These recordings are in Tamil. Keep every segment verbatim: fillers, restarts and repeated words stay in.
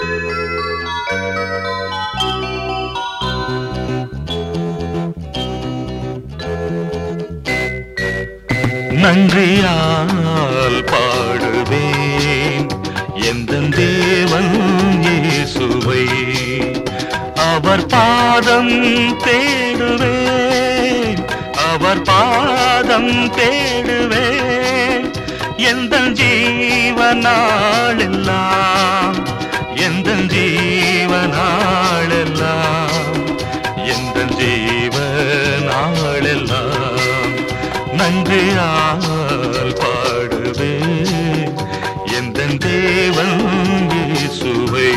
நன்றியால் பாடுவேன் எந்தன் தேவன் இயேசுவை. அவர் பாதம் தேடுவேன், அவர் பாதம் தேடுவேன் எந்தன் ஜீவனாளெல்லாம், எந்தன் ஜீவனாளெல்லாம், எந்தன் ஜீவனாளெல்லாம். நன்றியால் பாடுவேன் எந்தன் தேவன் இயேசுவை.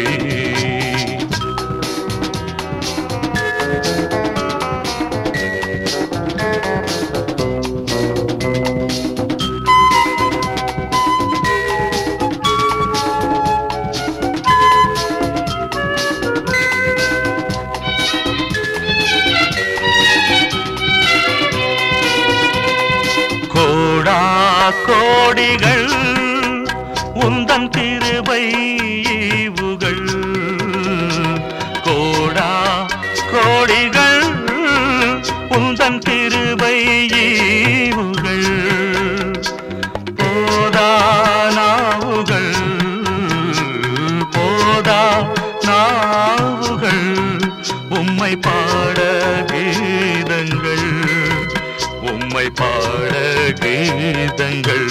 கோடிகள் உந்தன் திருபை ஈவுகள், கோடா கோடிகள் உந்தன் திருபை ஈவுகள். போதா நாவுகள், போதா நாவுகள் உம்மை பாட கீதங்கள், உம்மை பாட கீதங்கள்.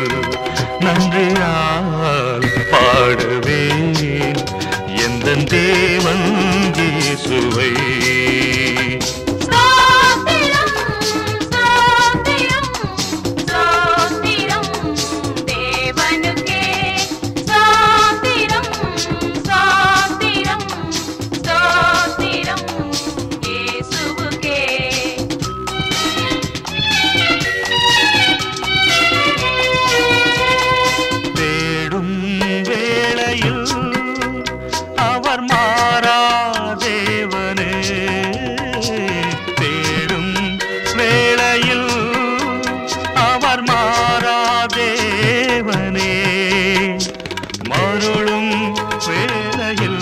நன்றியால் பாடுவேன் எந்தன் தேவன் இயேசுவை. அவர் மாறாதேவனே, தேடும் வேளையில் அவர் மாறாதேவனே, மருளும் வேளையில்,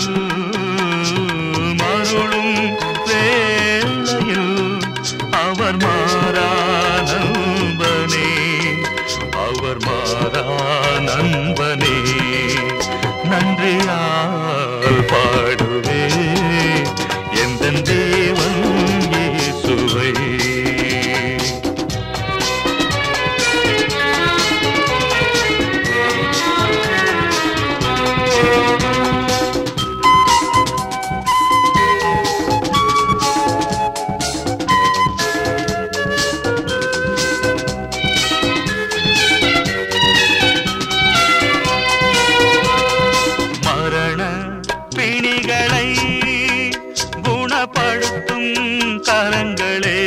மருளும் வேளையில் அவர் மாறா நண்பனே, அவர் மாறா நண்பனே. நன்றியால் பாடுவேன் எந்தன் தேவன் இயேசுவை. பிணிகளை குணப்படுத்தும் கரங்களே,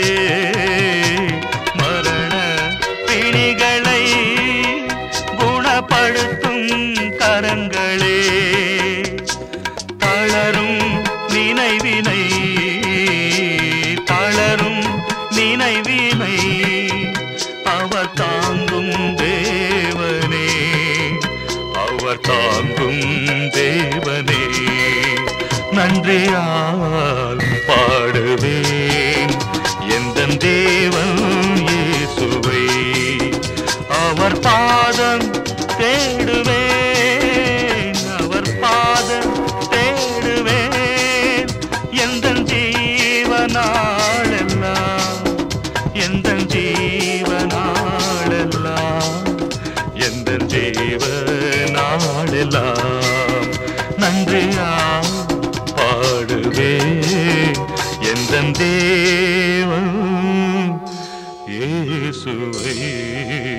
மரண பிணிகளை குணப்படுத்தும் கரங்களே, தளரும் நினைவினை, தளரும் நினைவினை அவர் தாங்கும் தேவனே, அவர் தாங்கும் தேவனே. நன்றியால் பாடுவேன் எந்தன் தேவன் இயேசுவை. அவர் பாதம் தேடுவேன், அவர் பாதம் தேடுவேன் எந்தன் ஜீவனாளெல்லாம், எந்தன் ஜீவனாளெல்லாம், எந்தன் ஜீவனாளெல்லாம். நன்றியால் பாடுவேன் எந்தன் தேவன் இயேசுவை.